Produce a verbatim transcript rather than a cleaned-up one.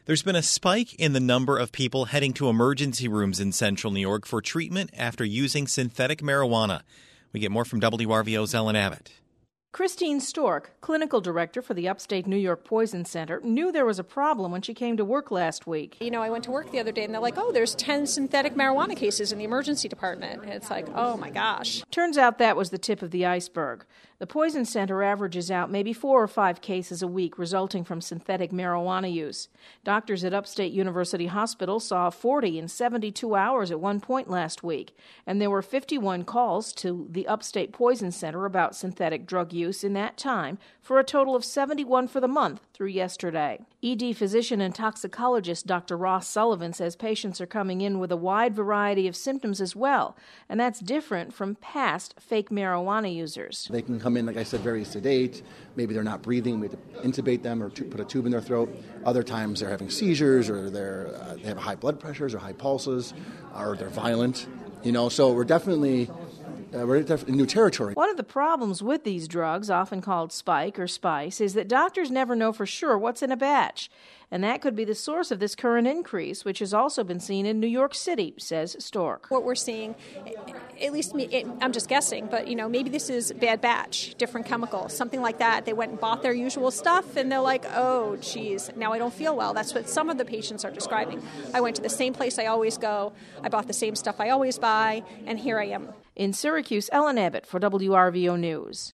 There's been a spike in the number of people heading to emergency rooms in central New York for treatment after using synthetic marijuana. We get more from W R V O's Ellen Abbott. Christine Stork, clinical director for the Upstate New York Poison Center, knew there was a problem when she came to work last week. You know, I went to work the other day and they're like, oh, there's ten synthetic marijuana cases in the emergency department. And it's like, oh my gosh. Turns out that was the tip of the iceberg. The Poison Center averages out maybe four or five cases a week resulting from synthetic marijuana use. Doctors at Upstate University Hospital saw forty in seventy-two hours at one point last week, and there were fifty-one calls to the Upstate Poison Center about synthetic drug use in that time, for a total of seventy-one for the month through yesterday. E D physician and toxicologist Doctor Ross Sullivan says patients are coming in with a wide variety of symptoms as well, and that's different from past fake marijuana users. They can come in, like I said, very sedate. Maybe they're not breathing. We have to intubate them or to put a tube in their throat. Other times they're having seizures, or they're uh, they have high blood pressures or high pulses, or they're violent. You know, so we're definitely Uh, we're in new territory. One of the problems with these drugs, often called spike or spice, is that doctors never know for sure what's in a batch. And that could be the source of this current increase, which has also been seen in New York City, says Stork. What we're seeing, at least me, it, I'm just guessing, but you know, maybe this is bad batch, different chemicals, something like that. They went and bought their usual stuff, and they're like, oh, geez, now I don't feel well. That's what some of the patients are describing. I went to the same place I always go, I bought the same stuff I always buy, and here I am. In Syracuse, Ellen Abbott for W R V O News.